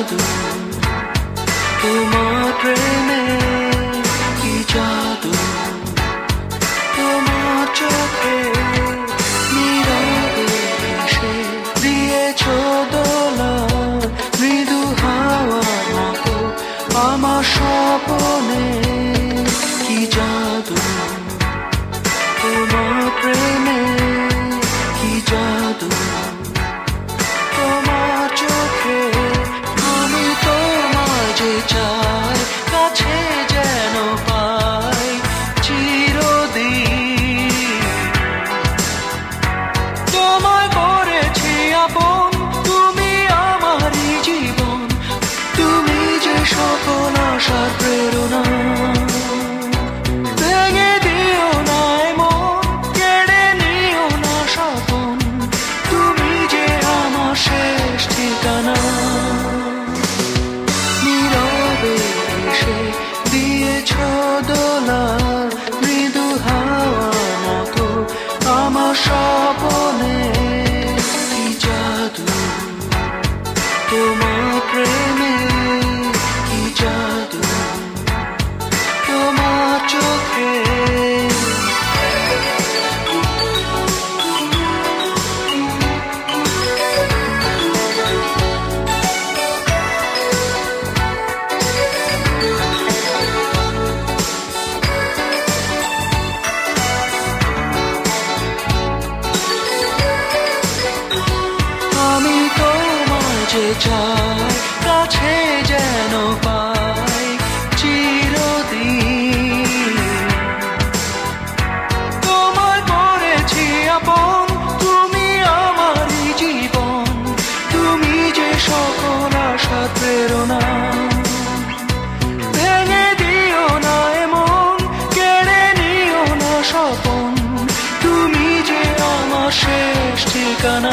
জাদু তোমার প্রেমে, কি জাদু তোমার চোখে, নীরবে এসে দিয়েছ দোলা, মৃদু হাওয়ার মতো আমার স্বপনে, কি জাদু তোমার প্রেমে, কি জাদু তোমার চোখে। আমি তোমায় যে চাই, কাছে যেন পাই চিরদিন। তোমায় করেছি আপন, তুমি আমারই জীবন, তুমি যে সকল আশার প্রেরণা। ভেঙে দিও না মন, কেড়ে নিও না স্বপন, তুমি যে আমার শেষ ঠিকানা। নীরবে এসে দিয়েছ দোলা, মৃদু হাওয়ার মতো আমার স্বপনে, কি জাদু তোমার প্রেমে, কি জাদু তোমার চোখে। আমি তোমায় যে চাই, কাছে যেন পাই চিরদিন। তোমায় করেছি আপন, তুমি আমারই জীবন, তুমি যে সকল আশার প্রেরণা। ভেঙে দিও না মন, কেড়ে নিও না স্বপন, তুমি যে আমার শেষ ঠিকানা।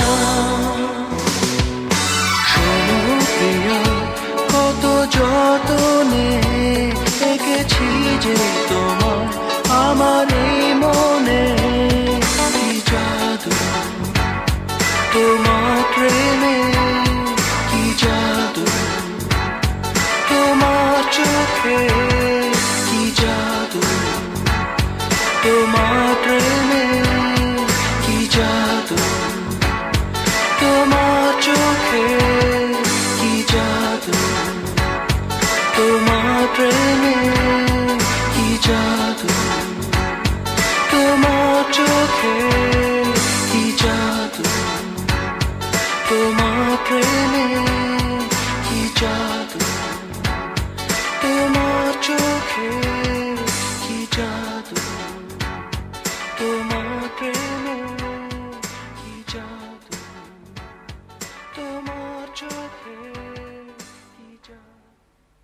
শোনো প্রিয়া, কত যতনে এঁকেছি যে তোমার আমার এই মনে, কি জাদু তোমার প্রেমে, কি জাদু তোমার চোখে, কি জাদু তোমার প্রেমে, কি জাদু তোমার চোখে, কি জাদু তোমার প্রেমে, কি জাদু তোমার চোখে, কি জাদু তোমার প্রেমে।